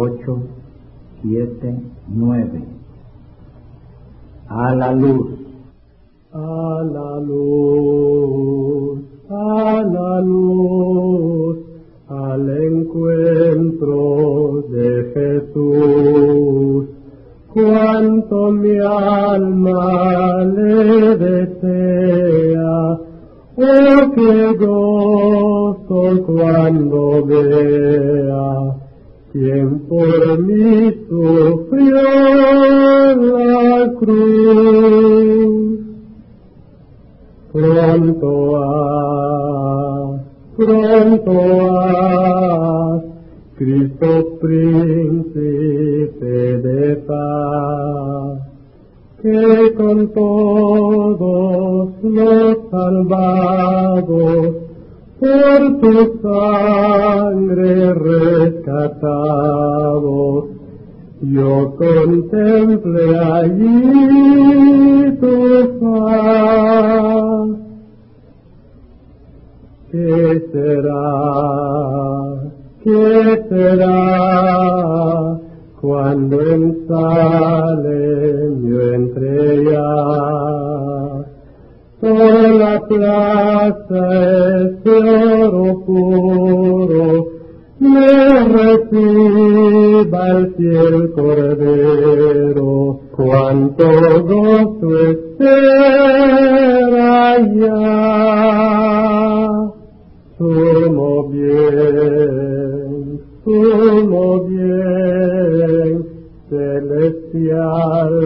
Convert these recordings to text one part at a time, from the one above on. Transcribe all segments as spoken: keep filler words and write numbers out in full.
ocho, siete, nueve. A la luz. A la luz, a la luz, al encuentro de Jesús. Cuánto mi alma le desea, oh qué gozo cuando vea quien por mí sufrió la cruz. Pronto haz, pronto haz, Cristo príncipe de paz, que con todos los salvados por tu sangre rescatados, yo contemple allí tu faz. ¿Qué será? ¿Qué será? Cuando en Salem yo entré ya, sola plaza ese oro puro, me reciba el fiel Cordero, cuánto gozo espera ya. Sumo bien, sumo bien, celestial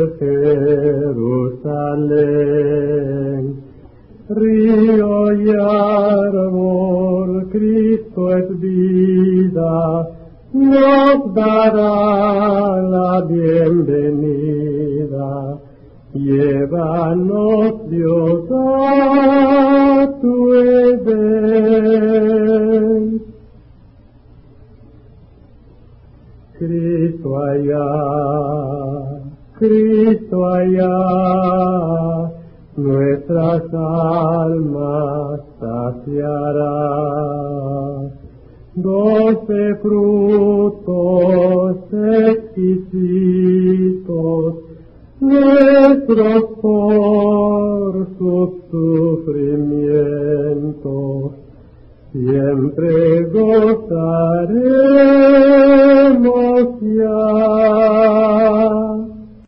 Jerusalén, río y árbol, Cristo es vida, nos dará la bienvenida. Llévanos, Dios, a tu Edén. Cristo allá, Cristo allá, nuestras almas saciará. Doce frutos exquisitos, nuestros por sus sufrimientos, siempre gozaremos